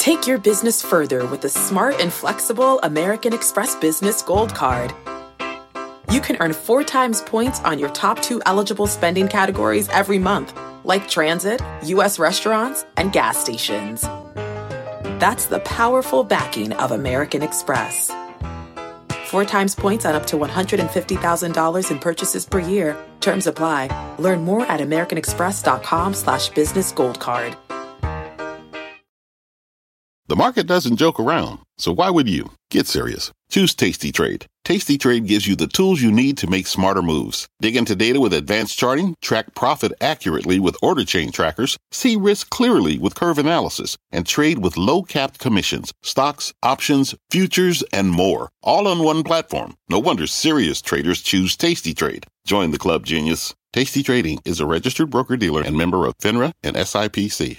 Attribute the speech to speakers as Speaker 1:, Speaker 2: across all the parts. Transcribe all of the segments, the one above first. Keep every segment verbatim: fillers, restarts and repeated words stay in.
Speaker 1: Take your business further with the smart and flexible American Express Business Gold Card. You can earn four times points on your top two eligible spending categories every month, like transit, U S restaurants, and gas stations. That's the powerful backing of American Express. Four times points on up to one hundred fifty thousand dollars in purchases per year. Terms apply. Learn more at americanexpress.com slash business gold card.
Speaker 2: The market doesn't joke around, so why would you? Get serious. Choose Tasty Trade. Tasty Trade gives you the tools you need to make smarter moves. Dig into data with advanced charting, track profit accurately with order chain trackers, see risk clearly with curve analysis, and trade with low-capped commissions, stocks, options, futures, and more. All on one platform. No wonder serious traders choose Tasty Trade. Join the club, genius. Tasty Trading is a registered broker-dealer and member of FINRA and S I P C.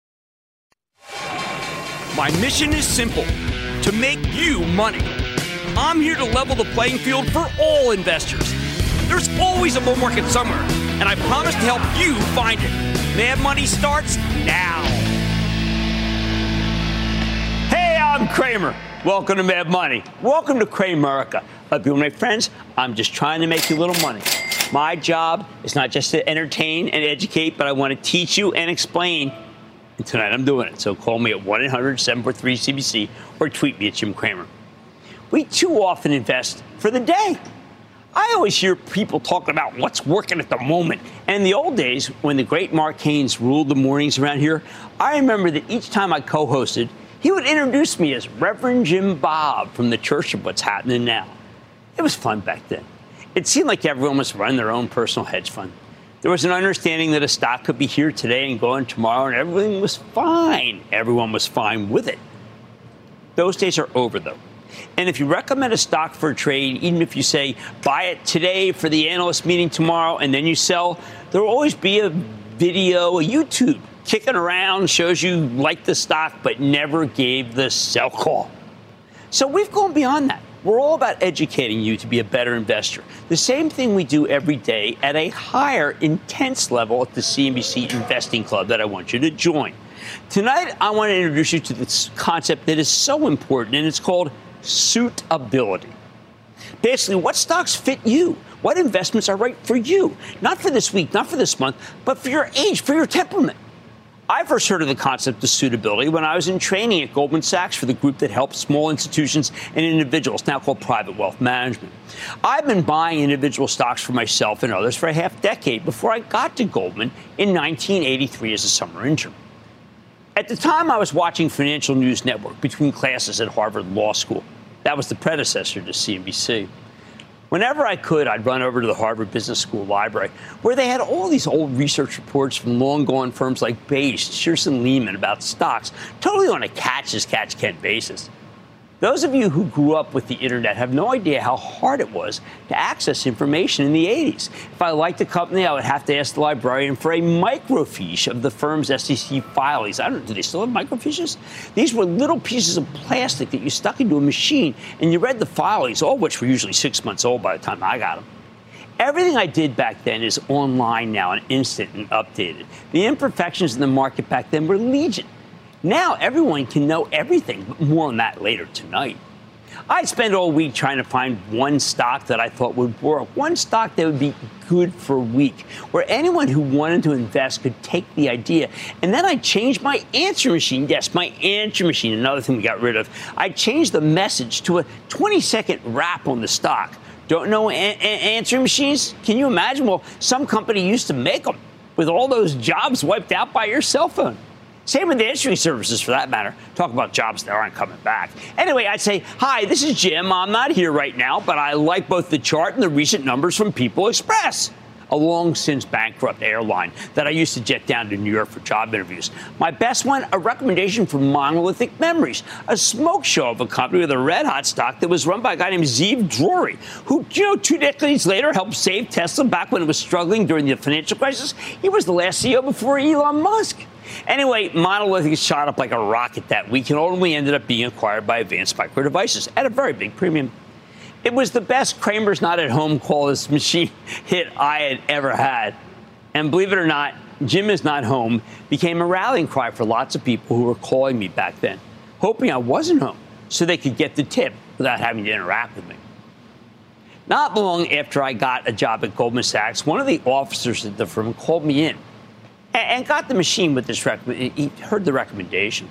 Speaker 3: My mission is simple, to make you money. I'm here to level the playing field for all investors. There's always a bull market somewhere, and I promise to help you find it. Mad Money starts now. Hey, I'm Cramer. Welcome to Mad Money. Welcome to Cramerica. Like you, my friends, I'm just trying to make you a little money. My job is not just to entertain and educate, but I want to teach you and explain. And tonight I'm doing it. So call me at one eight hundred seven four three C B C or tweet me at Jim Cramer. We too often invest for the day. I always hear people talking about what's working at the moment. And in the old days, when the great Mark Haynes ruled the mornings around here, I remember that each time I co-hosted, he would introduce me as Reverend Jim Bob from the Church of What's Happening Now. It was fun back then. It seemed like everyone was running their own personal hedge fund. There was an understanding that a stock could be here today and gone tomorrow, and everything was fine. Everyone was fine with it. Those days are over, though. And if you recommend a stock for a trade, even if you say, buy it today for the analyst meeting tomorrow, and then you sell, there will always be a video, a YouTube, kicking around, shows you like the stock, but never gave the sell call. So we've gone beyond that. We're all about educating you to be a better investor. The same thing we do every day at a higher, intense level at the C N B C Investing Club that I want you to join. Tonight, I want to introduce you to this concept that is so important, and it's called suitability. Basically, what stocks fit you? What investments are right for you? Not for this week, not for this month, but for your age, for your temperament. I first heard of the concept of suitability when I was in training at Goldman Sachs for the group that helps small institutions and individuals, now called Private Wealth Management. I've been buying individual stocks for myself and others for a half decade before I got to Goldman in nineteen eighty-three as a summer intern. At the time, I was watching Financial News Network between classes at Harvard Law School. That was the predecessor to C N B C. Whenever I could, I'd run over to the Harvard Business School library, where they had all these old research reports from long-gone firms like Bache, Shearson Lehman about stocks, totally on a catch-as-catch-can basis. Those of you who grew up with the internet have no idea how hard it was to access information in the eighties. If I liked a company, I would have to ask the librarian for a microfiche of the firm's S E C filings. I don't know, do they still have microfiches? These were little pieces of plastic that you stuck into a machine, and you read the filings, all of which were usually six months old by the time I got them. Everything I did back then is online now and instant and updated. The imperfections in the market back then were legion. Now everyone can know everything, but more on that later tonight. I'd spend all week trying to find one stock that I thought would work, one stock that would be good for a week, where anyone who wanted to invest could take the idea. And then I'd change my answer machine. Yes, my answer machine, another thing we got rid of. I'd change the message to a twenty-second wrap on the stock. Don't know a- a- answering machines? Can you imagine? Well, some company used to make them with all those jobs wiped out by your cell phone. Same with the answering services, for that matter. Talk about jobs that aren't coming back. Anyway, I'd say, hi, this is Jim. I'm not here right now, but I like both the chart and the recent numbers from People Express, a long-since bankrupt airline that I used to jet down to New York for job interviews. My best one, a recommendation from Monolithic Memories, a smoke show of a company with a red-hot stock that was run by a guy named Zeev Drury, who, you know, two decades later helped save Tesla back when it was struggling during the financial crisis. He was the last C E O before Elon Musk. Anyway, Monolithic shot up like a rocket that week and ultimately ended up being acquired by Advanced Micro Devices at a very big premium. It was the best Kramer's Not at Home call this machine hit I had ever had. And believe it or not, Jim is not home became a rallying cry for lots of people who were calling me back then. hoping I wasn't home so they could get the tip without having to interact with me. Not long after I got a job at Goldman Sachs, one of the officers at the firm called me in and got the machine with this recommendation. He heard the recommendation.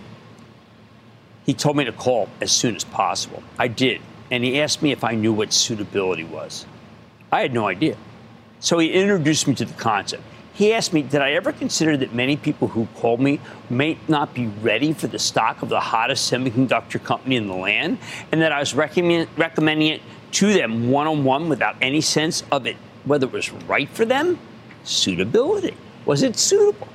Speaker 3: He told me to call as soon as possible. I did, and he asked me if I knew what suitability was. I had no idea. So he introduced me to the concept. He asked me, did I ever consider that many people who called me may not be ready for the stock of the hottest semiconductor company in the land, and that I was recommend, recommending it to them one-on-one without any sense of it, whether it was right for them? Suitability. Was it suitable?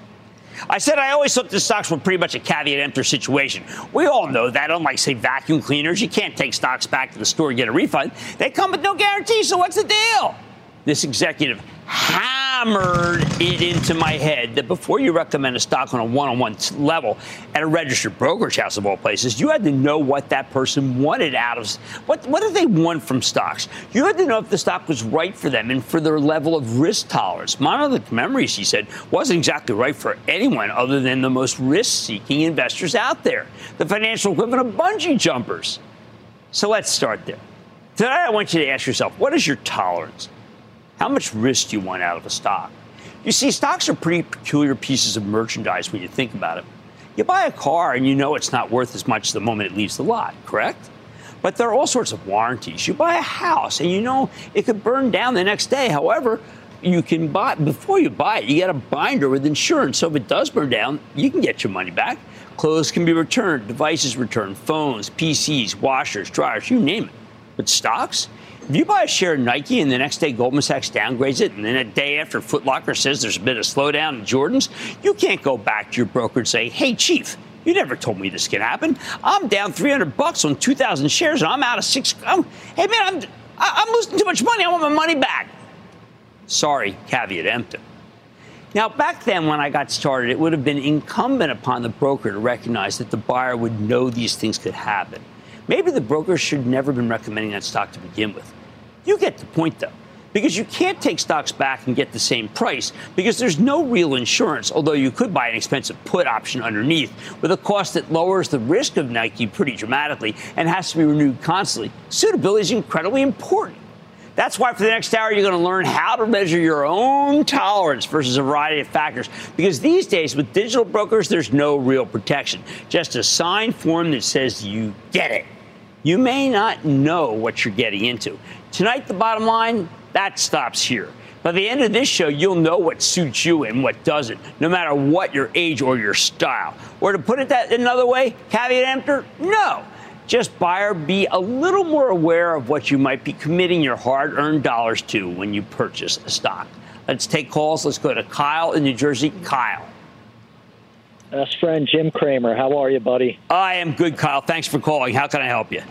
Speaker 3: I said I always thought the stocks were pretty much a caveat emptor situation. We all know that, unlike, say, vacuum cleaners, you can't take stocks back to the store and get a refund. They come with no guarantee, so what's the deal? This executive hammered it into my head that before you recommend a stock on a one-on-one level at a registered brokerage house of all places, you had to know what that person wanted out of what what did they want from stocks. You had to know if the stock was right for them and for their level of risk tolerance. Monolithic Memories, he said, wasn't exactly right for anyone other than the most risk-seeking investors out there, the financial equivalent of bungee jumpers. So let's start there. Today, I want you to ask yourself, what is your tolerance? How much risk do you want out of a stock? You see, stocks are pretty peculiar pieces of merchandise when you think about it. You buy a car and you know it's not worth as much the moment it leaves the lot, correct? But there are all sorts of warranties. You buy a house and you know it could burn down the next day. However, you can buy, before you buy it, you get a binder with insurance. So if it does burn down, you can get your money back. Clothes can be returned, devices returned, phones, P Cs, washers, dryers, you name it. But stocks? If you buy a share of Nike and the next day Goldman Sachs downgrades it, and then a day after Foot Locker says there's a bit of slowdown in Jordan's, you can't go back to your broker and say, hey, Chief, you never told me this can happen. I'm down three hundred bucks on two thousand shares, and I'm out of six. I'm, hey, man, I'm, I'm losing too much money. I want my money back. Sorry, caveat emptor. Now, back then when I got started, it would have been incumbent upon the broker to recognize that the buyer would know these things could happen. Maybe the broker should never have been recommending that stock to begin with. You get the point, though, because you can't take stocks back and get the same price because there's no real insurance, although you could buy an expensive put option underneath with a cost that lowers the risk of Nike pretty dramatically and has to be renewed constantly. Suitability is incredibly important. That's why for the next hour, you're going to learn how to measure your own tolerance versus a variety of factors. Because these days, with digital brokers, there's no real protection. Just a signed form that says you get it. You may not know what you're getting into. Tonight, the bottom line, that stops here. By the end of this show, you'll know what suits you and what doesn't, no matter what your age or your style. Or to put it that another way, caveat emptor, no. Just buyer, be a little more aware of what you might be committing your hard-earned dollars to when you purchase a stock. Let's take calls. Let's go to Kyle in New Jersey. Kyle.
Speaker 4: Best friend Jim Cramer. How are you, buddy?
Speaker 3: I am good, Kyle. Thanks for calling. How can I help you?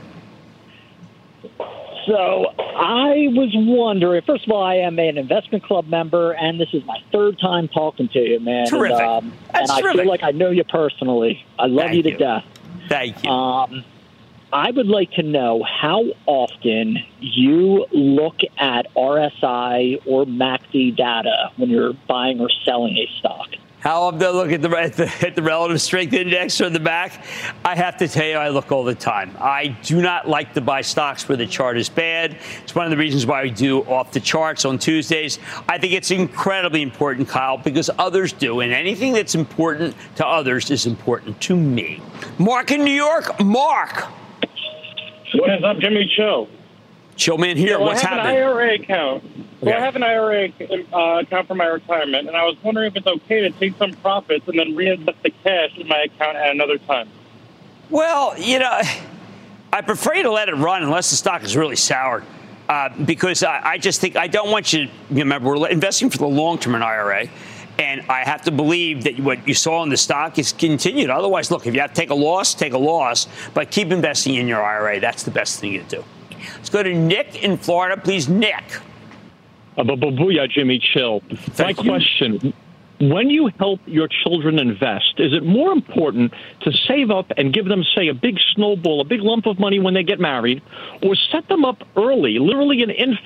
Speaker 4: So I was wondering, first of all, I am an investment club member, and this is my third time talking to you, man.
Speaker 3: Terrific.
Speaker 4: And, um,
Speaker 3: That's
Speaker 4: and I
Speaker 3: terrific.
Speaker 4: feel like I know you personally. I love
Speaker 3: Thank
Speaker 4: you to
Speaker 3: you.
Speaker 4: death.
Speaker 3: Thank you.
Speaker 4: Um, I would like to know how often you look at R S I or M A C D data when you're buying or selling a stock.
Speaker 3: How often do I look at the, at, the, at the relative strength index or the back? I have to tell you, I look all the time. I do not like to buy stocks where the chart is bad. It's one of the reasons why we do off the charts on Tuesdays. I think it's incredibly important, Kyle, because others do. And anything that's important to others is important to me. Mark in New York. Mark.
Speaker 5: What is up, Jimmy Chill?
Speaker 3: Chill man here.
Speaker 5: Yeah, well,
Speaker 3: What's
Speaker 5: I have
Speaker 3: happening?
Speaker 5: an I R A account.
Speaker 3: Okay.
Speaker 5: Well, I have an I R A uh, account for my retirement, and I was wondering if it's okay to take some profits and then reinvest the cash in my account at another time.
Speaker 3: Well, you know, I prefer you to let it run unless the stock is really sour. Uh, because I, I just think I don't want you to remember, we're investing for the long term in I R A. And I have to believe that what you saw in the stock is continued. Otherwise, look, if you have to take a loss, take a loss. But keep investing in your I R A. That's the best thing to do. Let's go to Nick in Florida. Please, Nick.
Speaker 6: Uh, booyah, Jimmy Chill. My question, when you help your children invest, is it more important to save up and give them, say, a big snowball, a big lump of money when they get married, or set them up early, literally an infant,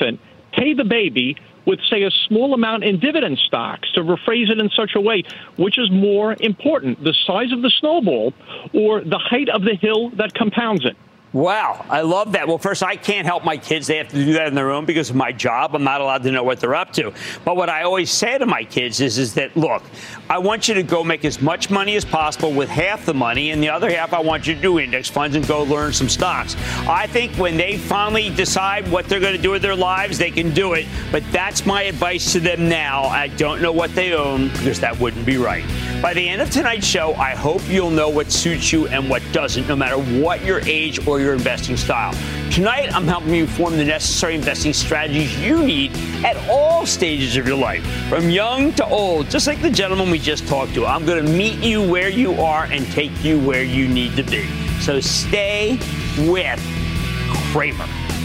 Speaker 6: pay the baby with, say, a small amount in dividend stocks, to rephrase it in such a way, which is more important, the size of the snowball or the height of the hill that compounds it?
Speaker 3: Wow, I love that. Well, first, I can't help my kids. They have to do that on their own because of my job. I'm not allowed to know what they're up to. But what I always say to my kids is, is that, look, I want you to go make as much money as possible with half the money, and the other half I want you to do index funds and go learn some stocks. I think when they finally decide what they're going to do with their lives, they can do it. But that's my advice to them now. I don't know what they own because that wouldn't be right. By the end of tonight's show, I hope you'll know what suits you and what doesn't, no matter what your age or your investing style. Tonight, I'm helping you form the necessary investing strategies you need at all stages of your life, from young to old, just like the gentleman we just talked to. I'm going to meet you where you are and take you where you need to be. So stay with Cramer.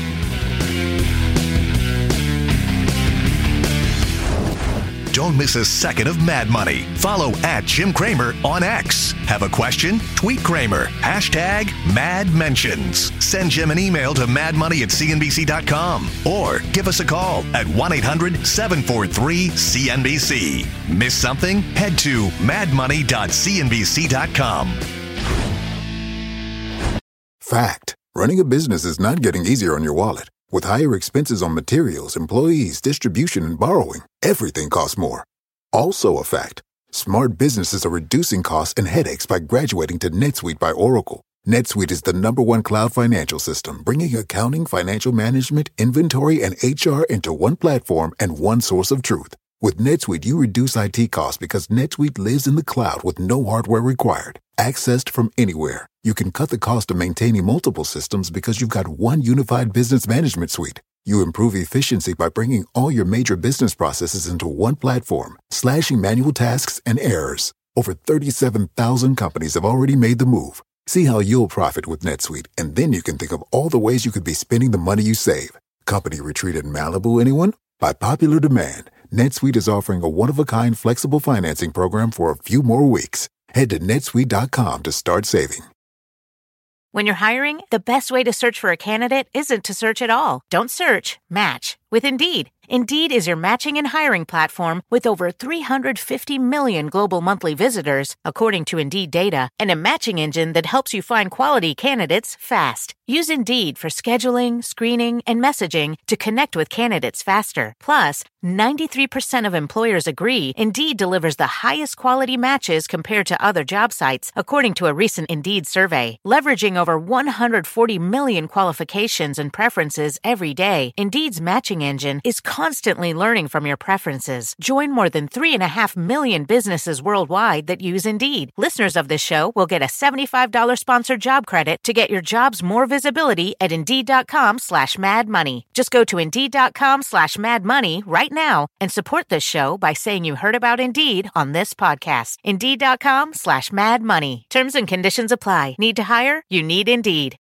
Speaker 7: Don't miss a second of Mad Money. Follow at Jim Cramer on X. Have a question? Tweet Cramer. Hashtag Mad Mentions. Send Jim an email to madmoney at c n b c dot com or give us a call at one eight hundred seven four three C N B C. Miss something? Head to mad money dot c n b c dot com.
Speaker 8: Fact. Running a business is not getting easier on your wallet. With higher expenses on materials, employees, distribution, and borrowing, everything costs more. Also a fact. Smart businesses are reducing costs and headaches by graduating to NetSuite by Oracle. NetSuite is the number one cloud financial system, bringing accounting, financial management, inventory, and H R into one platform and one source of truth. With NetSuite, you reduce I T costs because NetSuite lives in the cloud with no hardware required. Accessed from anywhere, you can cut the cost of maintaining multiple systems because you've got one unified business management suite. You improve efficiency by bringing all your major business processes into one platform, slashing manual tasks and errors. Over thirty-seven thousand companies have already made the move. See how you'll profit with NetSuite, and then you can think of all the ways you could be spending the money you save. Company retreat in Malibu, anyone? By popular demand, NetSuite is offering a one-of-a-kind flexible financing program for a few more weeks. Head to netsuite dot com to start saving.
Speaker 9: When you're hiring, the best way to search for a candidate isn't to search at all. Don't search, match with Indeed. Indeed is your matching and hiring platform with over three hundred fifty million global monthly visitors, according to Indeed data, and a matching engine that helps you find quality candidates fast. Use Indeed for scheduling, screening, and messaging to connect with candidates faster. Plus, ninety-three percent of employers agree Indeed delivers the highest quality matches compared to other job sites, according to a recent Indeed survey. Leveraging over one hundred forty million qualifications and preferences every day, Indeed's matching engine is constantly learning from your preferences. Join more than three and a half million businesses worldwide that use Indeed. Listeners of this show will get a seventy-five dollars sponsored job credit to get your jobs more visibility at Indeed.com slash Mad Money. Just go to Indeed.com slash Mad Money right now and support this show by saying you heard about Indeed on this podcast. Indeed.com slash Mad Money. Terms and conditions apply. Need to hire? You need Indeed.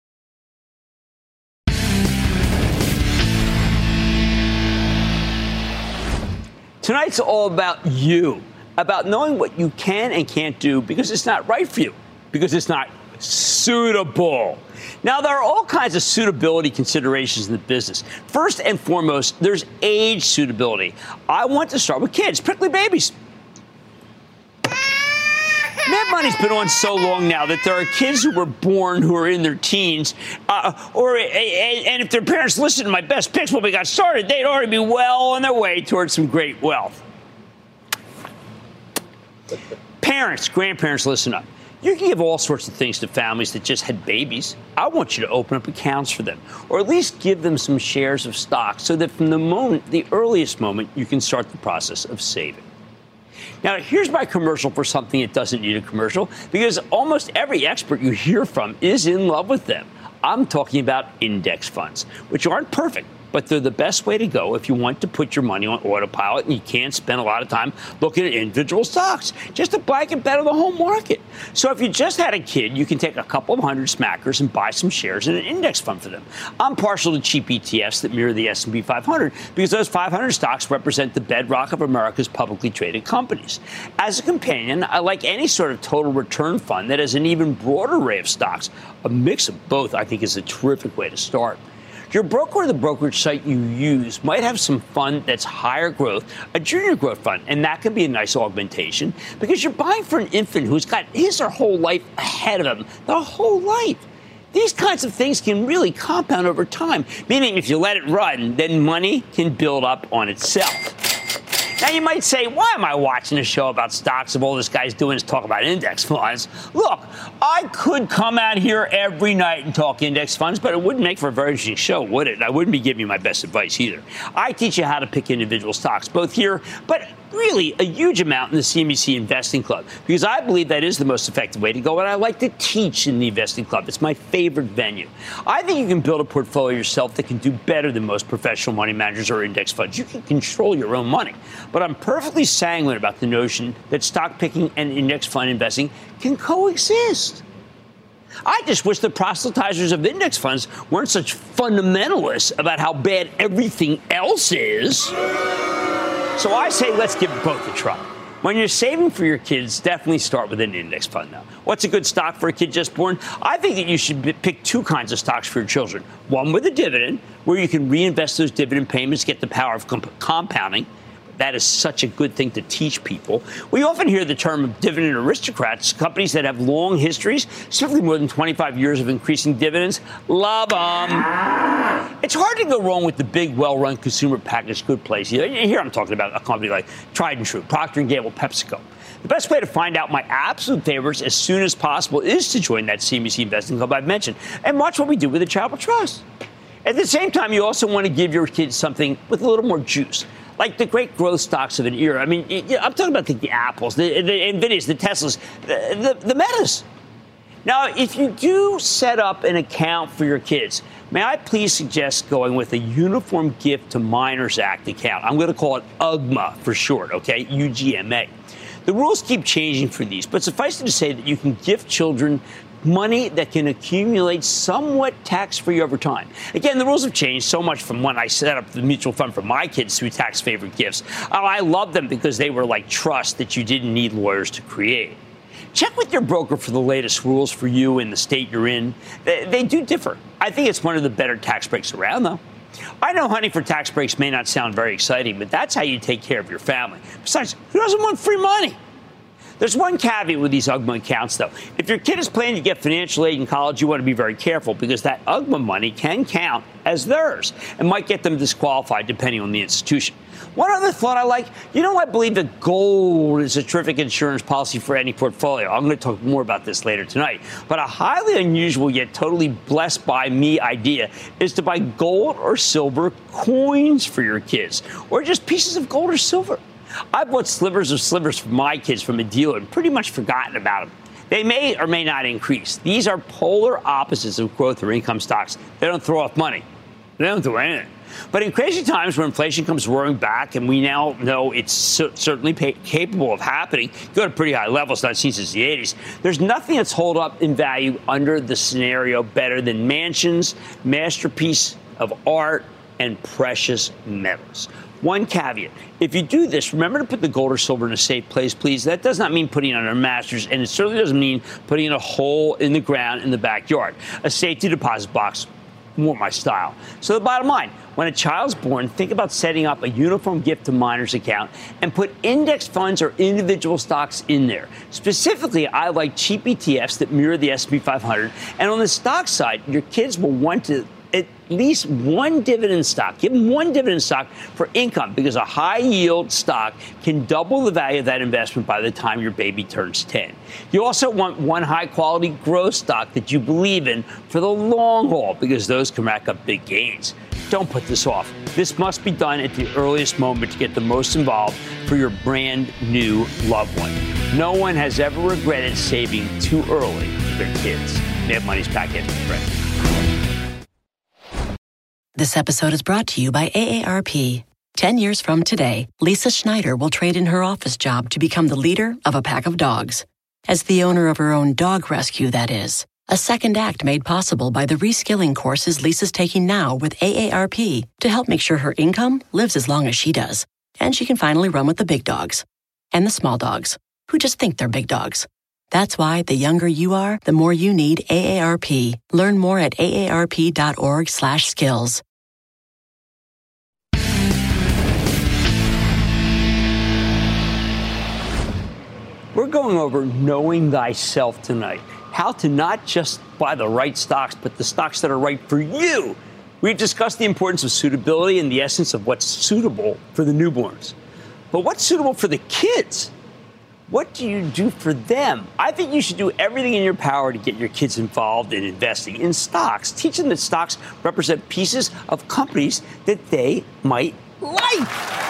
Speaker 3: Tonight's all about you, about knowing what you can and can't do because it's not right for you, because it's not suitable. Now, there are all kinds of suitability considerations in the business. First and foremost, there's age suitability. I want to start with kids, prickly babies. Mad Money's been on so long now that there are kids who were born who are in their teens, uh, or and if their parents listened to my best picks when we got started, they'd already be well on their way towards some great wealth. Parents, grandparents, listen up. You can give all sorts of things to families that just had babies. I want you to open up accounts for them, or at least give them some shares of stock so that from the moment, the earliest moment, you can start the process of saving. Now, here's my commercial for something that doesn't need a commercial, because almost every expert you hear from is in love with them. I'm talking about index funds, which aren't perfect, but they're the best way to go if you want to put your money on autopilot and you can't spend a lot of time looking at individual stocks, just to blanket bet on the whole market. So if you just had a kid, you can take a couple of hundred smackers and buy some shares in an index fund for them. I'm partial to cheap E T Fs that mirror the S and P five hundred because those five hundred stocks represent the bedrock of America's publicly traded companies. As a companion, I like any sort of total return fund that has an even broader array of stocks. A mix of both, I think, is a terrific way to start. Your broker or the brokerage site you use might have some fund that's higher growth, a junior growth fund, and that can be a nice augmentation because you're buying for an infant who's got his or her whole life ahead of him, the whole life. These kinds of things can really compound over time, meaning if you let it run, then money can build up on itself. Now, you might say, why am I watching a show about stocks if all this guy's doing is talk about index funds? Look, I could come out here every night and talk index funds, but it wouldn't make for a very interesting show, would it? I wouldn't be giving you my best advice either. I teach you how to pick individual stocks, both here, but really a huge amount in the C M E C Investing Club, because I believe that is the most effective way to go, and I like to teach in the Investing Club. It's my favorite venue. I think you can build a portfolio yourself that can do better than most professional money managers or index funds. You can control your own money, but I'm perfectly sanguine about the notion that stock picking and index fund investing can coexist. I just wish the proselytizers of index funds weren't such fundamentalists about how bad everything else is. So I say let's give both a try. When you're saving for your kids, definitely start with an index fund now. What's a good stock for a kid just born? I think that you should pick two kinds of stocks for your children. One with a dividend, where you can reinvest those dividend payments, get the power of comp- compounding. That is such a good thing to teach people. We often hear the term of dividend aristocrats, companies that have long histories, certainly more than twenty-five years of increasing dividends. Love them. It's hard to go wrong with the big, well-run consumer packaged good place. Here I'm talking about a company like Tried and True, Procter and Gamble, PepsiCo. The best way to find out my absolute favorites as soon as possible is to join that C M E C Investing Club I've mentioned and watch what we do with the Charitable Trust. At the same time, you also want to give your kids something with a little more juice, like the great growth stocks of an era. I mean, I'm talking about the, the Apples, the, the NVIDIAs, the Teslas, the, the, the Metas. Now, if you do set up an account for your kids, may I please suggest going with a Uniform Gift to Minors Act account? I'm going to call it U G M A for short, okay? U G M A. The rules keep changing for these, but suffice it to say that you can gift children money that can accumulate somewhat tax-free over time. Again, the rules have changed so much from when I set up the mutual fund for my kids through tax-favored gifts. Oh, I love them because they were like trust that you didn't need lawyers to create. Check with your broker for the latest rules for you in the state you're in. They, they do differ. I think it's one of the better tax breaks around, though. I know hunting for tax breaks may not sound very exciting, but that's how you take care of your family. Besides, who doesn't want free money? There's one caveat with these U G M A accounts, though. If your kid is planning to get financial aid in college, you want to be very careful because that U G M A money can count as theirs and might get them disqualified depending on the institution. One other thought I like, you know, I believe that gold is a terrific insurance policy for any portfolio. I'm going to talk more about this later tonight. But a highly unusual yet totally blessed by me idea is to buy gold or silver coins for your kids, or just pieces of gold or silver. I bought slivers of slivers for my kids from a dealer and pretty much forgotten about them. They may or may not increase. These are polar opposites of growth or income stocks. They don't throw off money. They don't do anything. But in crazy times where inflation comes roaring back, and we now know it's c- certainly pay- capable of happening, go to pretty high levels, not seen since the eighties, there's nothing that's hold up in value under the scenario better than mansions, masterpiece of art, and precious metals. One caveat. If you do this, remember to put the gold or silver in a safe place, please. That does not mean putting it on a mattress, and it certainly doesn't mean putting in a hole in the ground in the backyard. A safety deposit box, more my style. So the bottom line, when a child's born, think about setting up a Uniform Gift to Minors account and put index funds or individual stocks in there. Specifically, I like cheap E T Fs that mirror the S and P five hundred. And on the stock side, your kids will want to at least one dividend stock. Give them one dividend stock for income, because a high yield stock can double the value of that investment by the time your baby turns ten. You also want one high quality growth stock that you believe in for the long haul, because those can rack up big gains. Don't put this off. This must be done at the earliest moment to get the most involved for your brand new loved one. No one has ever regretted saving too early for their kids. Mad Money's back in, friends.
Speaker 10: This episode is brought to you by A A R P. Ten years from today, Lisa Schneider will trade in her office job to become the leader of a pack of dogs. As the owner of her own dog rescue, that is. A second act made possible by the reskilling courses Lisa's taking now with A A R P to help make sure her income lives as long as she does. And she can finally run with the big dogs. And the small dogs, who just think they're big dogs. That's why the younger you are, the more you need A A R P. Learn more at A A R P dot org slash skills.
Speaker 3: We're going over knowing thyself tonight. How to not just buy the right stocks, but the stocks that are right for you. We've discussed the importance of suitability and the essence of what's suitable for the newborns. But what's suitable for the kids? What do you do for them? I think you should do everything in your power to get your kids involved in investing in stocks. Teach them that stocks represent pieces of companies that they might like.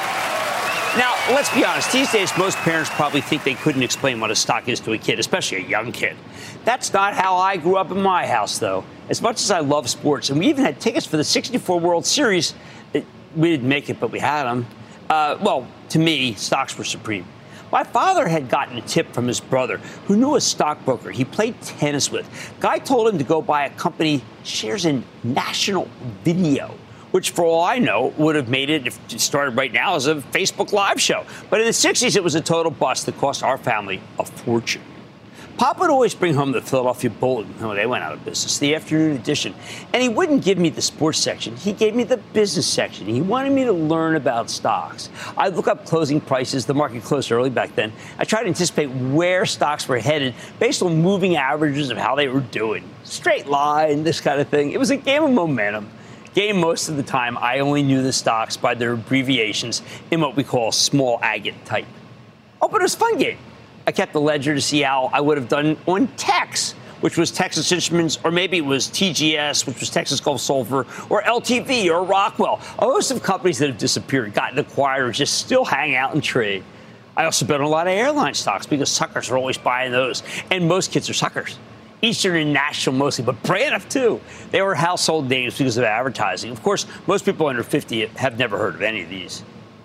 Speaker 3: Now, let's be honest. These days, most parents probably think they couldn't explain what a stock is to a kid, especially a young kid. That's not how I grew up in my house, though. As much as I love sports, and we even had tickets for the sixty-four World Series, it, we didn't make it, but we had them. Uh, well, to me, stocks were supreme. My father had gotten a tip from his brother, who knew a stockbroker he played tennis with. Guy told him to go buy a company shares in National Video, which, for all I know, would have made it, if it started right now, as a Facebook Live show. But in the sixties, it was a total bust that cost our family a fortune. Pop would always bring home the Philadelphia Bulletin. Oh, they went out of business, the afternoon edition. And he wouldn't give me the sports section. He gave me the business section. He wanted me to learn about stocks. I'd look up closing prices. The market closed early back then. I tried to anticipate where stocks were headed based on moving averages of how they were doing. Straight line, this kind of thing. It was a game of momentum. Game most of the time, I only knew the stocks by their abbreviations in what we call small agate type. Oh, but it was a fun game. I kept the ledger to see how I would have done on Tex, which was Texas Instruments, or maybe it was T G S, which was Texas Gulf Sulphur, or L T V, or Rockwell. A host of companies that have disappeared, gotten acquired, or just still hang out and trade. I also bet on a lot of airline stocks because suckers are always buying those, and most kids are suckers. Eastern and National mostly, but Braniff too. They were household names because of advertising. Of course, most people under fifty have never heard of any of these.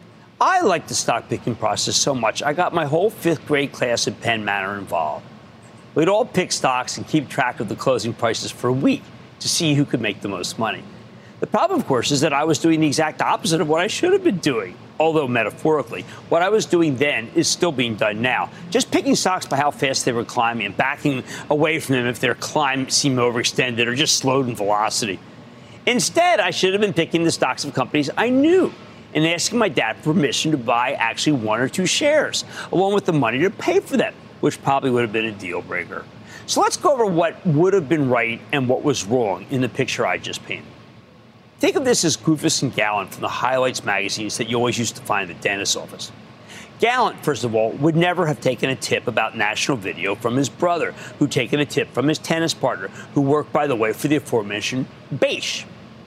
Speaker 3: I like the stock picking process so much, I got my whole fifth grade class at Penn Manor involved. We'd all pick stocks and keep track of the closing prices for a week to see who could make the most money. The problem, of course, is that I was doing the exact opposite of what I should have been doing. Although metaphorically, what I was doing then is still being done now. Just picking stocks by how fast they were climbing and backing away from them if their climb seemed overextended or just slowed in velocity. Instead, I should have been picking the stocks of companies I knew and asking my dad permission to buy actually one or two shares, along with the money to pay for them, which probably would have been a deal breaker. So let's go over what would have been right and what was wrong in the picture I just painted. Think of this as Goofus and Gallant from the highlights magazines that you always used to find at the dentist's office. Gallant, first of all, would never have taken a tip about National Video from his brother, who'd taken a tip from his tennis partner, who worked, by the way, for the aforementioned Beige.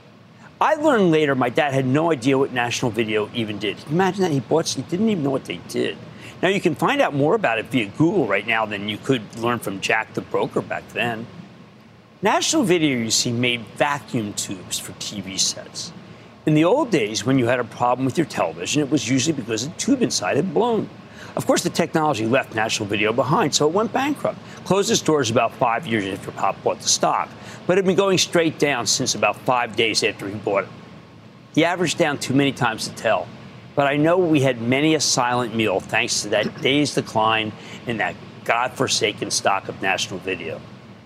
Speaker 3: I learned later my dad had no idea what National Video even did. Imagine that he bought, he didn't even know what they did. Now, you can find out more about it via Google right now than you could learn from Jack the broker back then. National Video, you see, made vacuum tubes for T V sets. In the old days, when you had a problem with your television, it was usually because a tube inside had blown. Of course, the technology left National Video behind, so it went bankrupt. Closed its doors about five years after Pop bought the stock, but it had been going straight down since about five days after he bought it. He averaged down too many times to tell, but I know we had many a silent meal thanks to that day's decline in that godforsaken stock of National Video.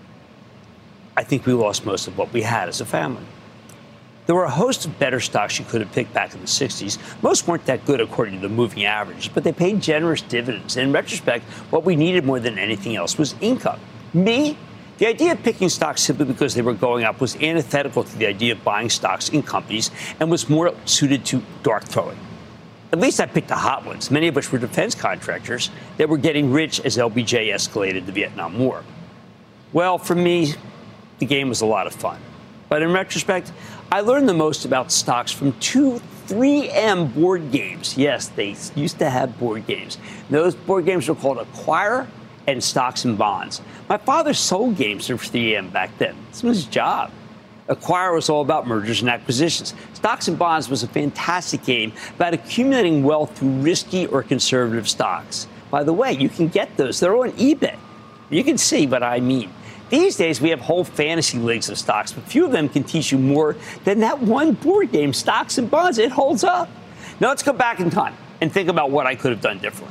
Speaker 3: I think we lost most of what we had as a family. There were a host of better stocks you could have picked back in the sixties. Most weren't that good according to the moving averages, but they paid generous dividends. And in retrospect, what we needed more than anything else was income. Me? The idea of picking stocks simply because they were going up was antithetical to the idea of buying stocks in companies and was more suited to dart throwing. At least I picked the hot ones, many of which were defense contractors that were getting rich as L B J escalated the Vietnam War. Well, for me, the game was a lot of fun. But in retrospect, I learned the most about stocks from two three M board games. Yes, they used to have board games. Those board games were called Acquire and Stocks and Bonds. My father sold games for three M back then. This was his job. Acquire was all about mergers and acquisitions. Stocks and Bonds was a fantastic game about accumulating wealth through risky or conservative stocks. By the way, you can get those. They're on eBay. You can see what I mean. These days, we have whole fantasy leagues of stocks, but few of them can teach you more than that one board game, Stocks and Bonds. It holds up. Now, let's go back in time and think about what I could have done differently.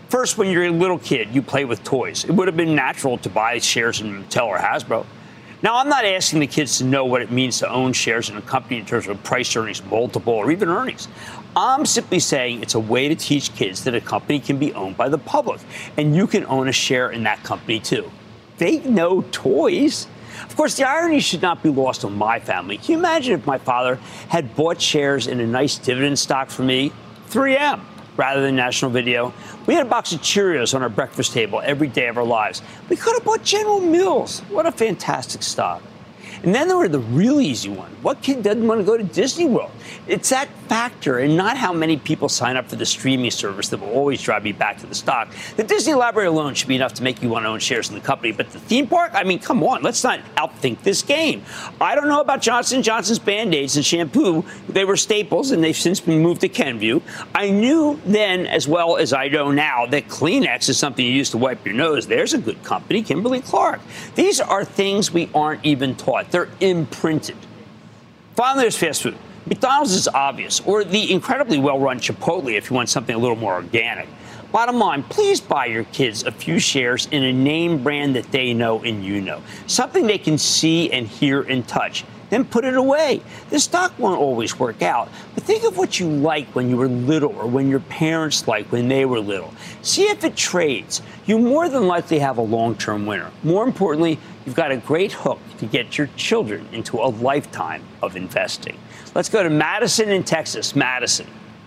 Speaker 3: First, when you're a little kid, you play with toys. It would have been natural to buy shares in Mattel or Hasbro. Now, I'm not asking the kids to know what it means to own shares in a company in terms of price earnings multiple or even earnings. I'm simply saying it's a way to teach kids that a company can be owned by the public, and you can own a share in that company, too. They know toys. Of course, the irony should not be lost on my family. Can you imagine if my father had bought shares in a nice dividend stock for me, three M, rather than National Video? We had a box of Cheerios on our breakfast table every day of our lives. We could have bought General Mills. What a fantastic stock. And then there were the real easy one. What kid doesn't want to go to Disney World? It's that factor and not how many people sign up for the streaming service that will always drive me back to the stock. The Disney library alone should be enough to make you want to own shares in the company. But the theme park, I mean, come on, let's not outthink this game. I don't know about Johnson and Johnson's Band-Aids and shampoo. They were staples, and they've since been moved to Kenvue. I knew then, as well as I know now, that Kleenex is something you use to wipe your nose. There's a good company, Kimberly-Clark. These are things we aren't even taught. They're imprinted. Finally, there's fast food. McDonald's is obvious, or the incredibly well-run Chipotle if you want something a little more organic. Bottom line, please buy your kids a few shares in a name brand that they know and you know. Something they can see and hear and touch. Then put it away. The stock won't always work out, but think of what you liked when you were little or when your parents liked when they were little. See if it trades. You more than likely have a long-term winner. More importantly, you've got a great hook to get your children into a lifetime of investing. Let's go to Madison in Texas. Madison.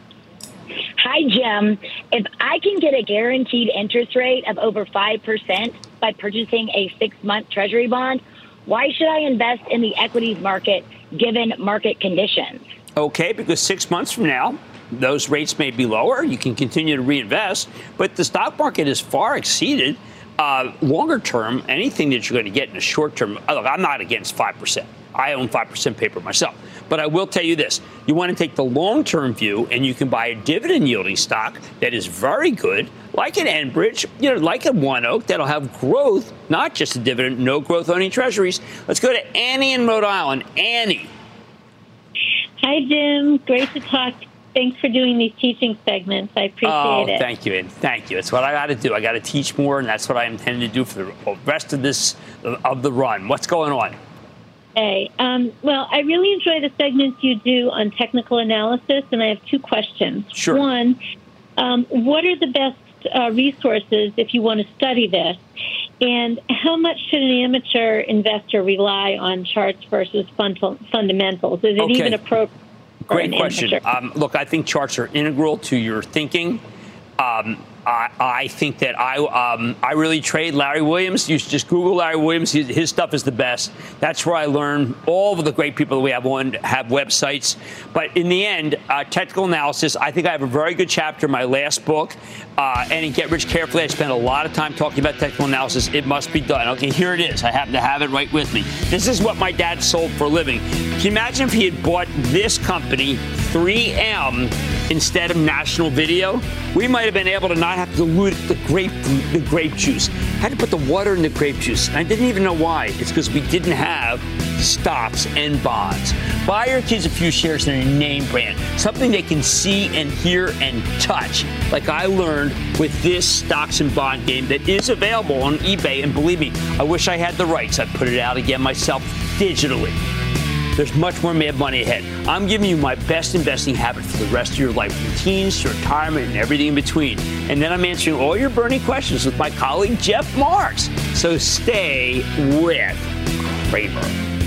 Speaker 11: Hi, Jim. If I can get a guaranteed interest rate of over five percent by purchasing a six-month Treasury bond, why should I invest in the equities market given market conditions?
Speaker 3: Okay, because six months from now, those rates may be lower. You can continue to reinvest, but the stock market has far exceeded uh, longer term anything that you're going to get in the short term. Look, I'm not against five percent. I own five percent paper myself. But I will tell you this. You want to take the long-term view, and you can buy a dividend-yielding stock that is very good, like an Enbridge, you know, like a One Oak, that'll have growth, not just a dividend, no growth owning treasuries. Let's go to Annie in Rhode Island. Annie.
Speaker 12: Hi, Jim. Great to talk. Thanks for doing these teaching segments. I appreciate
Speaker 3: oh,
Speaker 12: it.
Speaker 3: Oh, thank you, Annie. Thank you. That's what I got to do. I got to teach more, and that's what I intend to do for the rest of this, of the run. What's going on?
Speaker 12: Hey, um, well, I really enjoy the segments you do on technical analysis, and I have two questions.
Speaker 3: Sure.
Speaker 12: One, um, what are the best uh, resources if you want to study this? And how much should an amateur investor rely on charts versus fund- fundamentals? Is it
Speaker 3: okay.
Speaker 12: even appropriate for
Speaker 3: Great
Speaker 12: an
Speaker 3: question.
Speaker 12: amateur?
Speaker 3: Um, look, I think charts are integral to your thinking. Um, I, I think that I um, I really trade Larry Williams. You should just Google Larry Williams. His, his stuff is the best. That's where I learn. All of the great people that we have on have websites. But in the end, uh, technical analysis, I think I have a very good chapter in my last book. Uh, and in Get Rich Carefully, I spent a lot of time talking about technical analysis. It must be done. Okay, here it is. I happen to have it right with me. This is what my dad sold for a living. Can you imagine if he had bought this company, three M, instead of National Video? We might have been able to not have to dilute the grape, the grape juice. I had to put the water in the grape juice. And I didn't even know why. It's because we didn't have stocks and bonds. Buy your kids a few shares in a name brand, something they can see and hear and touch, like I learned with this stocks and bond game that is available on eBay. And believe me, I wish I had the rights. I'd put it out again myself digitally. There's much more Mad Money ahead. I'm giving you my best investing habit for the rest of your life, from teens to retirement and everything in between. And then I'm answering all your burning questions with my colleague, Jeff Marks. So stay with Cramer.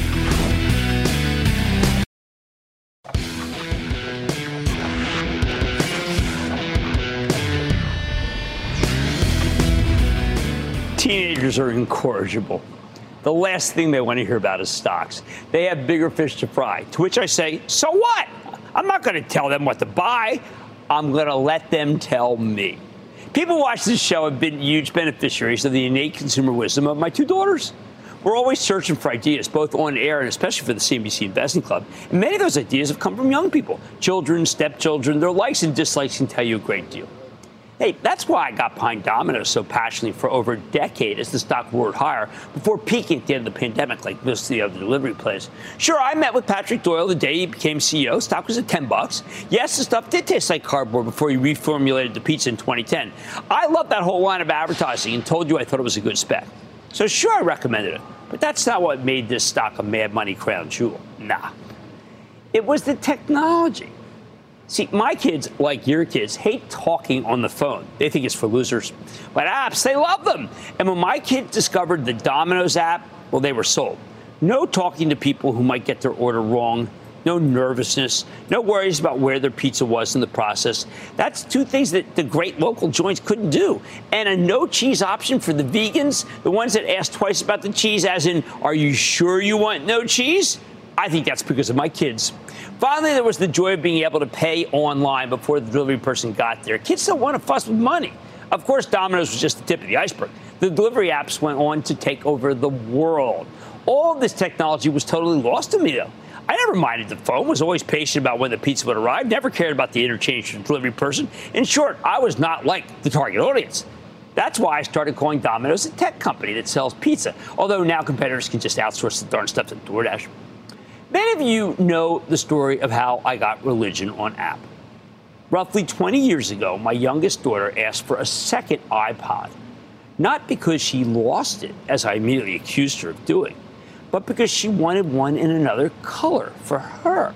Speaker 3: Teenagers are incorrigible. The last thing they want to hear about is stocks. They have bigger fish to fry, to which I say, so what? I'm not going to tell them what to buy. I'm going to let them tell me. People watch this show have been huge beneficiaries of the innate consumer wisdom of my two daughters. We're always searching for ideas, both on air and especially for the C N B C Investing Club. And many of those ideas have come from young people, children, stepchildren. Their likes and dislikes can tell you a great deal. Hey, that's why I got behind Domino's so passionately for over a decade as the stock roared higher before peaking at the end of the pandemic like most of the other delivery plays. Sure, I met with Patrick Doyle the day he became C E O. Stock was at ten bucks. Yes, the stuff did taste like cardboard before he reformulated the pizza in twenty ten. I loved that whole line of advertising and told you I thought it was a good spec. So sure, I recommended it. But that's not what made this stock a Mad Money crown jewel. Nah. It was the technology. See, my kids, like your kids, hate talking on the phone. They think it's for losers. But apps, they love them. And when my kids discovered the Domino's app, well, they were sold. No talking to people who might get their order wrong. No nervousness. No worries about where their pizza was in the process. That's two things that the great local joints couldn't do. And a no cheese option for the vegans, the ones that ask twice about the cheese, as in, are you sure you want no cheese? I think that's because of my kids. Finally, there was the joy of being able to pay online before the delivery person got there. Kids don't want to fuss with money. Of course, Domino's was just the tip of the iceberg. The delivery apps went on to take over the world. All of this technology was totally lost to me, though. I never minded the phone, was always patient about when the pizza would arrive, never cared about the interchange for the delivery person. In short, I was not like the target audience. That's why I started calling Domino's a tech company that sells pizza, although now competitors can just outsource the darn stuff to DoorDash. Many of you know the story of how I got religion on app. Roughly twenty years ago, my youngest daughter asked for a second iPod, not because she lost it, as I immediately accused her of doing, but because she wanted one in another color for her.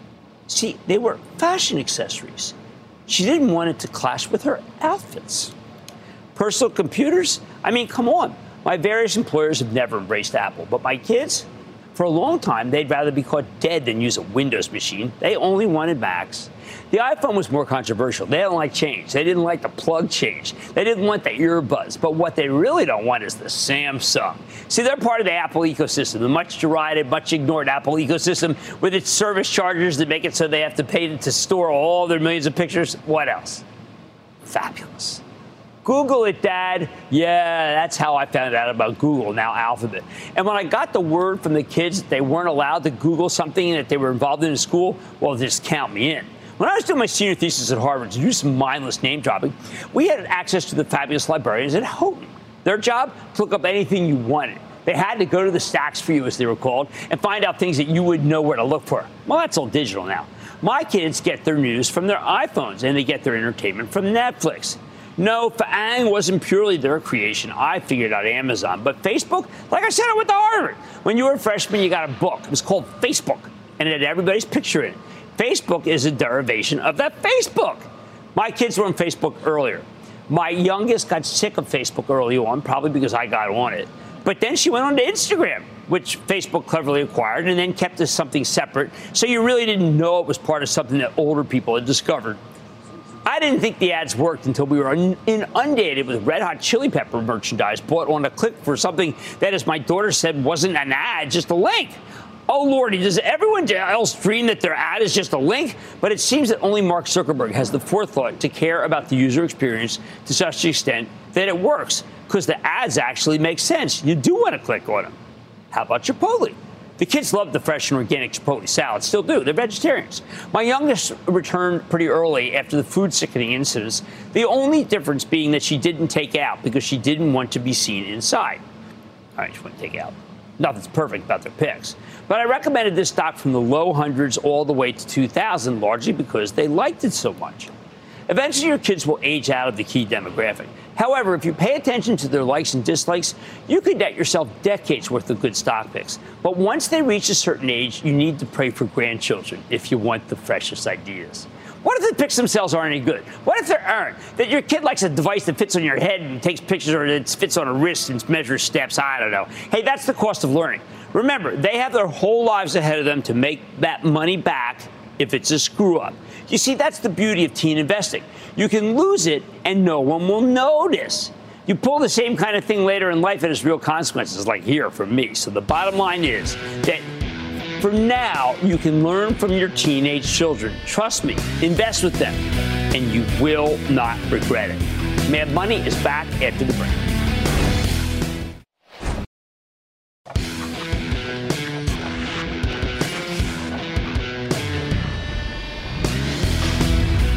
Speaker 3: See, they were fashion accessories. She didn't want it to clash with her outfits. Personal computers? I mean, come on. My various employers have never embraced Apple, but my kids? For a long time, they'd rather be caught dead than use a Windows machine. They only wanted Macs. The iPhone was more controversial. They didn't like change. They didn't like the plug change. They didn't want the earbuds. But what they really don't want is the Samsung. See, they're part of the Apple ecosystem, the much derided, much ignored Apple ecosystem with its service charges that make it so they have to pay to store all their millions of pictures. What else? Fabulous. Google it, Dad. Yeah, that's how I found out about Google, now Alphabet. And when I got the word from the kids that they weren't allowed to Google something that they were involved in in school, well, just count me in. When I was doing my senior thesis at Harvard, to do some mindless name dropping, we had access to the fabulous librarians at Houghton. Their job, to look up anything you wanted. They had to go to the stacks for you, as they were called, and find out things that you would know where to look for. Well, that's all digital now. My kids get their news from their iPhones, and they get their entertainment from Netflix. No, Faang wasn't purely their creation. I figured out Amazon. But Facebook, like I said, I went to Harvard. When you were a freshman, you got a book. It was called Facebook, and it had everybody's picture in it. Facebook is a derivation of that Facebook. My kids were on Facebook earlier. My youngest got sick of Facebook early on, probably because I got on it. But then she went on to Instagram, which Facebook cleverly acquired, and then kept as something separate. So you really didn't know it was part of something that older people had discovered. I didn't think the ads worked until we were inundated with Red Hot Chili Pepper merchandise bought on a click for something that, as my daughter said, wasn't an ad, just a link. Oh, Lordy, does everyone else dream that their ad is just a link? But it seems that only Mark Zuckerberg has the forethought to care about the user experience to such an extent that it works, because the ads actually make sense. You do want to click on them. How about Chipotle? The kids love the fresh and organic Chipotle salad, still do. They're vegetarians. My youngest returned pretty early after the food sickening incidents, the only difference being that she didn't take out because she didn't want to be seen inside. All right, she wouldn't take out. Nothing's perfect about their picks. But I recommended this stock from the low hundreds all the way to two thousand, largely because they liked it so much. Eventually, your kids will age out of the key demographic. However, if you pay attention to their likes and dislikes, you could net yourself decades worth of good stock picks. But once they reach a certain age, you need to pray for grandchildren if you want the freshest ideas. What if the picks themselves aren't any good? What if they aren't? That your kid likes a device that fits on your head and takes pictures, or that fits on a wrist and measures steps? I don't know. Hey, that's the cost of learning. Remember, they have their whole lives ahead of them to make that money back if it's a screw-up. You see, that's the beauty of teen investing. You can lose it and no one will notice. You pull the same kind of thing later in life, it has real consequences, like here for me. So the bottom line is that for now, you can learn from your teenage children. Trust me, invest with them, and you will not regret it. Mad Money is back after the break.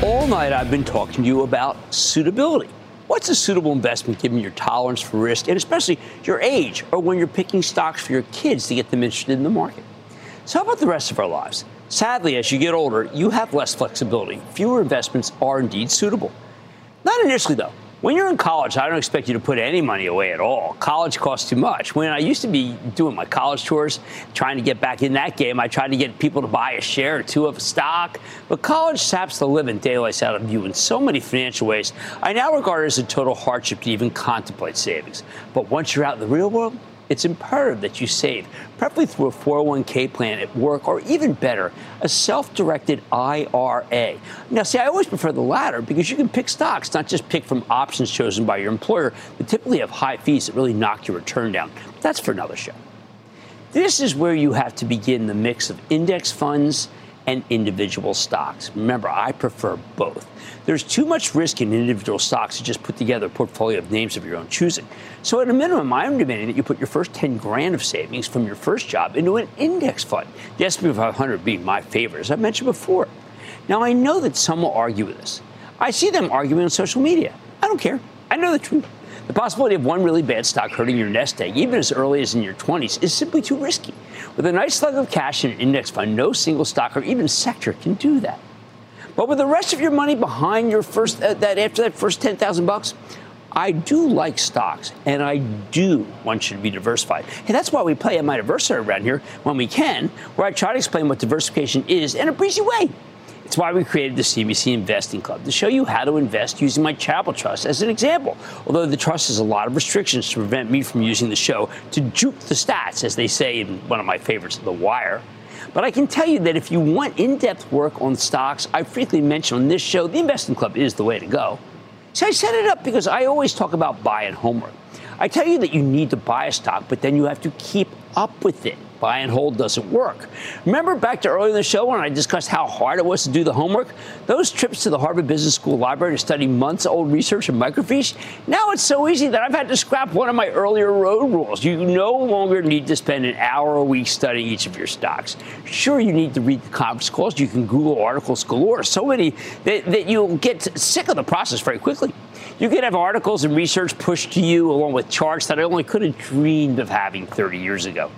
Speaker 3: All night I've been talking to you about suitability. What's a suitable investment given your tolerance for risk and especially your age or when you're picking stocks for your kids to get them interested in the market? So how about the rest of our lives? Sadly, as you get older, you have less flexibility. Fewer investments are indeed suitable. Not initially, though. When you're in college, I don't expect you to put any money away at all. College costs too much. When I used to be doing my college tours, trying to get back in that game, I tried to get people to buy a share or two of a stock. But college saps the living daylights out of you in so many financial ways. I now regard it as a total hardship to even contemplate savings. But once you're out in the real world, it's imperative that you save, preferably through a four oh one k plan at work, or even better, a self-directed I R A. Now, see, I always prefer the latter because you can pick stocks, not just pick from options chosen by your employer that typically have high fees that really knock your return down. But that's for another show. This is where you have to begin the mix of index funds and individual stocks. Remember, I prefer both. There's too much risk in individual stocks to just put together a portfolio of names of your own choosing. So at a minimum, I'm demanding that you put your first ten grand of savings from your first job into an index fund. The S and P five hundred being my favorite, as I mentioned before. Now, I know that some will argue with this. I see them arguing on social media. I don't care. I know the truth. The possibility of one really bad stock hurting your nest egg, even as early as in your twenties, is simply too risky. With a nice slug of cash in an index fund, no single stock or even sector can do that. But with the rest of your money behind your first, uh, that after that first ten thousand bucks, I do like stocks, and I do want you to be diversified. And that's why we play at My Diversifier around here when we can, where I try to explain what diversification is in a breezy way. It's why we created the C B C Investing Club, to show you how to invest using my Charitable Trust as an example. Although the trust has a lot of restrictions to prevent me from using the show to juke the stats, as they say in one of my favorites, The Wire. But I can tell you that if you want in-depth work on stocks, I frequently mention on this show, the Investing Club is the way to go. So I set it up because I always talk about buying homework. I tell you that you need to buy a stock, but then you have to keep up with it. Buy and hold doesn't work. Remember back to earlier in the show when I discussed how hard it was to do the homework? Those trips to the Harvard Business School library to study months-old research in microfiche? Now it's so easy that I've had to scrap one of my earlier road rules. You no longer need to spend an hour a week studying each of your stocks. Sure, you need to read the conference calls. You can Google articles galore, so many that, that you'll get sick of the process very quickly. You can have articles and research pushed to you along with charts that I only could have dreamed of having thirty years ago.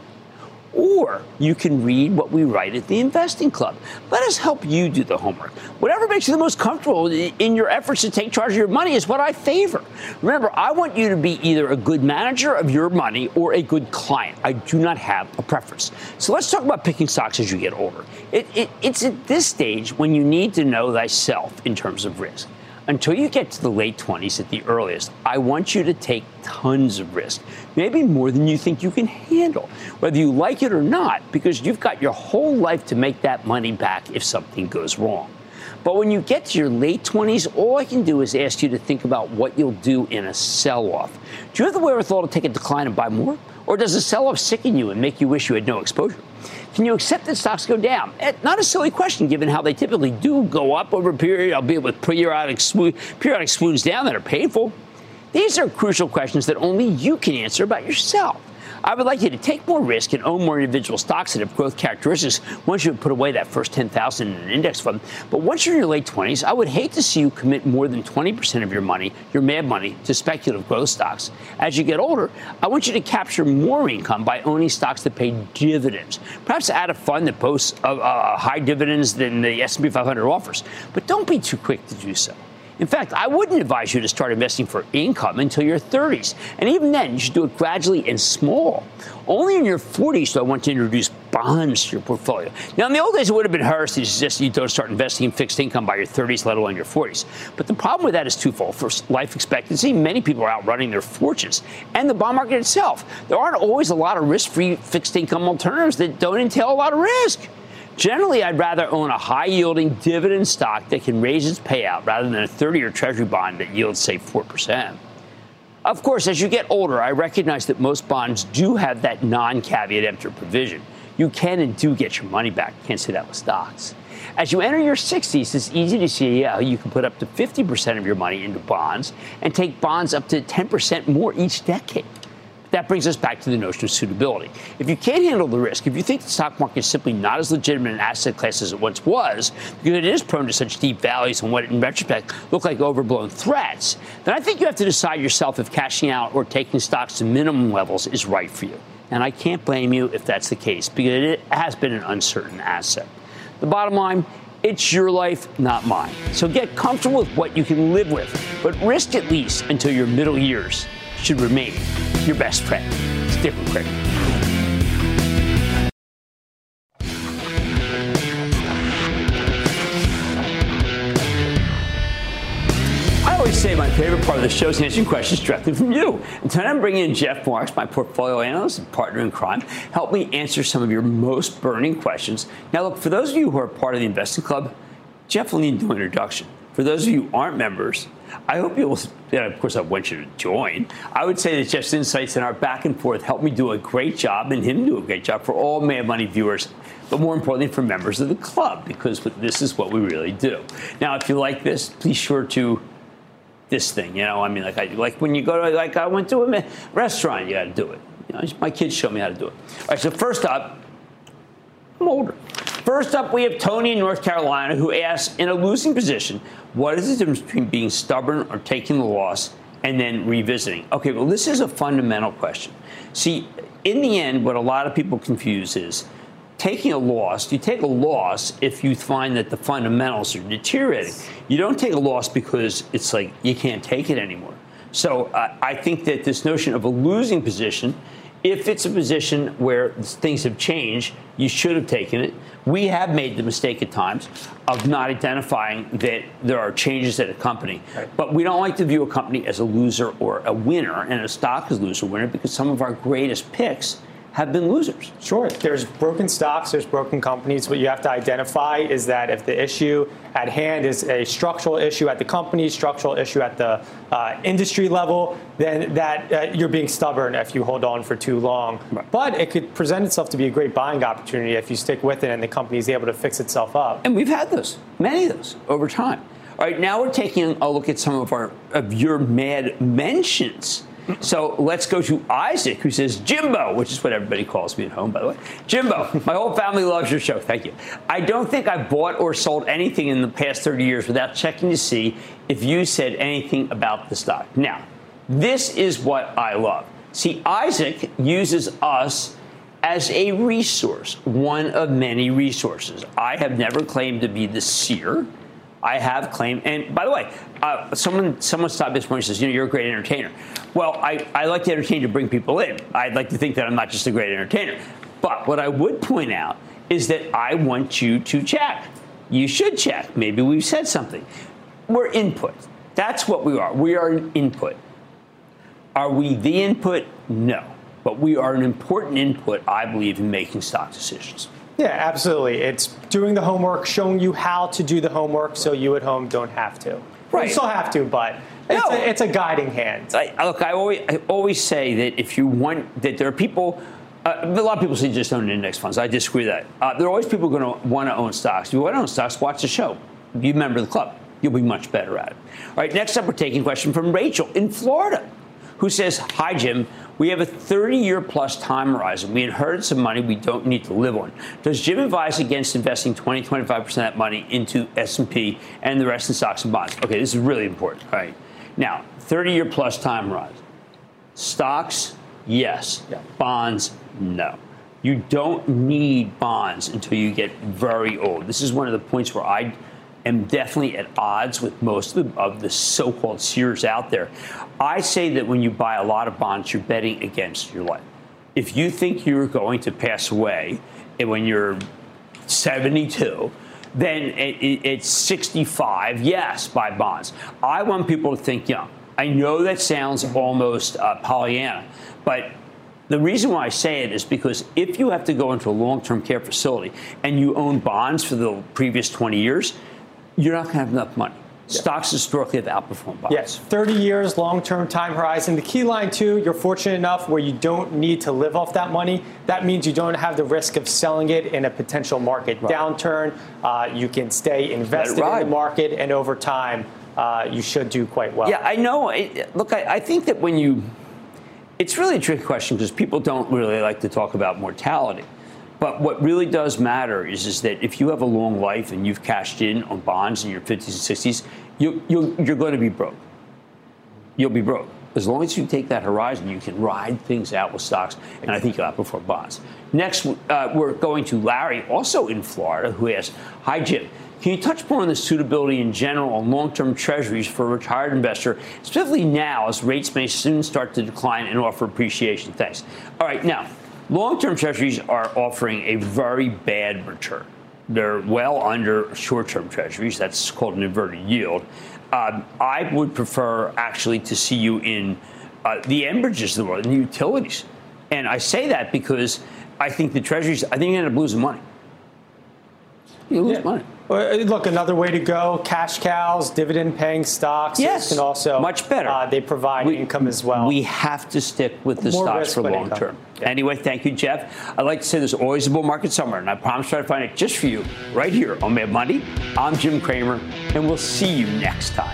Speaker 3: Or you can read what we write at the Investing Club. Let us help you do the homework. Whatever makes you the most comfortable in your efforts to take charge of your money is what I favor. Remember, I want you to be either a good manager of your money or a good client. I do not have a preference. So let's talk about picking stocks as you get older. It, it, it's at this stage when you need to know thyself in terms of risk. Until you get to the late twenties at the earliest, I want you to take tons of risk, maybe more than you think you can handle, whether you like it or not, because you've got your whole life to make that money back if something goes wrong. But when you get to your late twenties, all I can do is ask you to think about what you'll do in a sell-off. Do you have the wherewithal to take a decline and buy more? Or does a sell-off sicken you and make you wish you had no exposure? Can you accept that stocks go down? Not a silly question, given how they typically do go up over a period, albeit with periodic, swoon, periodic swoons down that are painful. These are crucial questions that only you can answer about yourself. I would like you to take more risk and own more individual stocks that have growth characteristics once you have put away that first ten thousand dollars in an index fund. But once you're in your late twenties, I would hate to see you commit more than twenty percent of your money, your mad money, to speculative growth stocks. As you get older, I want you to capture more income by owning stocks that pay dividends. Perhaps add a fund that boasts uh, uh, high dividends than the S and P five hundred offers. But don't be too quick to do so. In fact, I wouldn't advise you to start investing for income until your thirties. And even then, you should do it gradually and small. Only in your forties do I want to introduce bonds to your portfolio. Now, in the old days, it would have been heresy to suggest you don't start investing in fixed income by your thirties, let alone your forties. But the problem with that is twofold. First, life expectancy. Many people are outrunning their fortunes. And the bond market itself. There aren't always a lot of risk-free fixed income alternatives that don't entail a lot of risk. Generally, I'd rather own a high-yielding dividend stock that can raise its payout rather than a thirty-year Treasury bond that yields, say, four percent. Of course, as you get older, I recognize that most bonds do have that non-caveat emptor provision. You can and do get your money back. Can't say that with stocks. As you enter your sixties, it's easy to see how you can put up to fifty percent of your money into bonds and take bonds up to ten percent more each decade. That brings us back to the notion of suitability. If you can't handle the risk, if you think the stock market is simply not as legitimate an asset class as it once was, because it is prone to such deep valleys and what in retrospect look like overblown threats, then I think you have to decide yourself if cashing out or taking stocks to minimum levels is right for you. And I can't blame you if that's the case, because it has been an uncertain asset. The bottom line, it's your life, not mine. So get comfortable with what you can live with, but risk at least until your middle years should remain your best friend. It's different, Craig. I always say my favorite part of the show is answering questions directly from you. And tonight I'm bringing in Jeff Marks, my portfolio analyst and partner in crime. Help me answer some of your most burning questions. Now, look, for those of you who are part of the Investing Club, Jeff will need no introduction. For those of you who aren't members, I hope you'll, yeah, of course, I want you to join. I would say that Jeff's insights and our back and forth help me do a great job and him do a great job for all Mad Money viewers, but more importantly for members of the club, because this is what we really do. Now, if you like this, please sure to this thing, you know, I mean, like I, like when you go to, like I went to a restaurant, you got to do it. You know, my kids show me how to do it. All right, so first up, I'm older. First up, we have Tony in North Carolina who asks, in a losing position, what is the difference between being stubborn or taking the loss and then revisiting? Okay, well, this is a fundamental question. See, in the end, what a lot of people confuse is taking a loss. You take a loss if you find that the fundamentals are deteriorating. You don't take a loss because it's like you can't take it anymore. So uh, I think that this notion of a losing position, if it's a position where things have changed, you should have taken it. We have made the mistake at times of not identifying that there are changes at a company. Right. But we don't like to view a company as a loser or a winner, and a stock as loser or winner, because some of our greatest picks have been losers.
Speaker 13: Sure. There's broken stocks, there's broken companies. What you have to identify is that if the issue at hand is a structural issue at the company, structural issue at the uh, industry level, then that uh, you're being stubborn if you hold on for too long. Right. But it could present itself to be a great buying opportunity if you stick with it and the company is able to fix itself up.
Speaker 3: And we've had those, many of those over time. All right, now we're taking a look at some of our of your mad mentions. So let's go to Isaac, who says, Jimbo, which is what everybody calls me at home, by the way. Jimbo, my whole family loves your show. Thank you. I don't think I bought or sold anything in the past thirty years without checking to see if you said anything about the stock. Now, this is what I love. See, Isaac uses us as a resource, one of many resources. I have never claimed to be the seer. I have claimed, and by the way, uh, someone someone stopped this morning and says, you know, you're a great entertainer. Well, I, I like to entertain to bring people in. I'd like to think that I'm not just a great entertainer. But what I would point out is that I want you to check. You should check. Maybe we've said something. We're input. That's what we are. We are an input. Are we the input? No. But we are an important input, I believe, in making stock decisions.
Speaker 13: Yeah, absolutely. It's doing the homework, showing you how to do the homework so you at home don't have to. Right. You still have to, but it's, no. a, it's a guiding hand.
Speaker 3: I, look, I always, I always say that if you want, that there are people, uh, a lot of people say just own index funds. I disagree with that. Uh, there are always people going to want to own stocks. If you want to own stocks, watch the show. Be a member of the club. You'll be much better at it. All right, next up, we're taking a question from Rachel in Florida, who says, hi, Jim. We have a thirty-year plus time horizon. We inherited some money we don't need to live on. Does Jim advise against investing twenty, twenty-five percent of that money into S and P and the rest in stocks and bonds? Okay, this is really important. All right. Now, thirty-year plus time horizon. Stocks, yes. Yeah. Bonds, no. You don't need bonds until you get very old. This is one of the points where I am definitely at odds with most of the, of the so-called seers out there. I say that when you buy a lot of bonds, you're betting against your life. If you think you're going to pass away when you're seventy-two, then it, it, it's sixty-five, yes, buy bonds. I want people to think young. I know that sounds almost uh, Pollyanna, but the reason why I say it is because if you have to go into a long-term care facility and you own bonds for the previous twenty years, you're not going to have enough money. Yeah. Stocks historically have outperformed bonds.
Speaker 13: Yes, thirty years, long-term time horizon. The key line, too, you're fortunate enough where you don't need to live off that money. That means you don't have the risk of selling it in a potential market right. downturn. Uh, you can stay invested in the market, and over time, uh, you should do quite well.
Speaker 3: Yeah, I know. Look, I, I think that when you... it's really a tricky question because people don't really like to talk about mortality. But what really does matter is, is that if you have a long life and you've cashed in on bonds in your fifties and sixties, you, you, you're going to be broke. You'll be broke. As long as you take that horizon, you can ride things out with stocks, and I think you'll outperform bonds. Next, uh, we're going to Larry, also in Florida, who asks, hi, Jim. Can you touch more on the suitability in general on long-term treasuries for a retired investor, specifically now as rates may soon start to decline and offer appreciation? Thanks. All right, now, long-term treasuries are offering a very bad return. They're well under short-term treasuries. That's called an inverted yield. Um, I would prefer actually to see you in uh, the Enbridges of the world, in the utilities. And I say that because I think the treasuries, I think you end up losing money. You lose
Speaker 13: yeah.
Speaker 3: money.
Speaker 13: Well, look, another way to go, cash cows, dividend-paying stocks.
Speaker 3: Yes,
Speaker 13: can also,
Speaker 3: much better.
Speaker 13: Uh, they provide we, income as well.
Speaker 3: We have to stick with the
Speaker 13: More
Speaker 3: stocks for long
Speaker 13: income.
Speaker 3: term. Yeah. Anyway, thank you, Jeff. I'd like to say there's always a bull market somewhere, and I promise to try to find it just for you right here on Mad Money. I'm Jim Cramer, and we'll see you next time.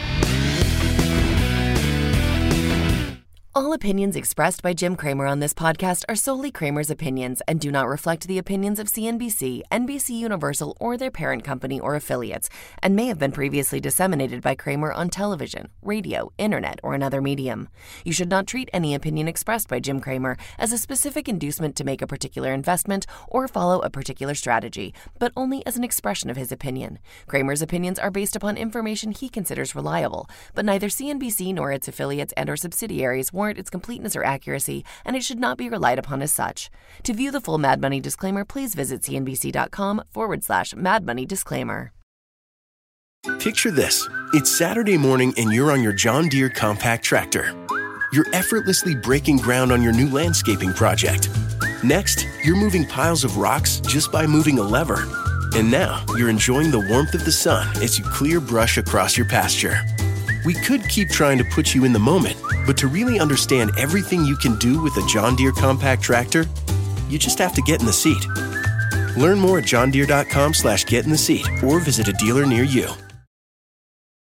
Speaker 14: All opinions expressed by Jim Cramer on this podcast are solely Cramer's opinions and do not reflect the opinions of C N B C, N B C Universal, or their parent company or affiliates, and may have been previously disseminated by Cramer on television, radio, internet, or another medium. You should not treat any opinion expressed by Jim Cramer as a specific inducement to make a particular investment or follow a particular strategy, but only as an expression of his opinion. Cramer's opinions are based upon information he considers reliable, but neither C N B C nor its affiliates and or subsidiaries warrant its completeness or accuracy, and it should not be relied upon as such. To view the full Mad Money disclaimer, please visit cnbc.com forward slash Mad Money disclaimer.
Speaker 15: Picture this. It's Saturday morning and you're on your John Deere compact tractor. You're effortlessly breaking ground on your new landscaping project. Next, you're moving piles of rocks just by moving a lever. And now, you're enjoying the warmth of the sun as you clear brush across your pasture. We could keep trying to put you in the moment, but to really understand everything you can do with a John Deere compact tractor, you just have to get in the seat. Learn more at johndeere.com slash get in the seat or visit a dealer near you.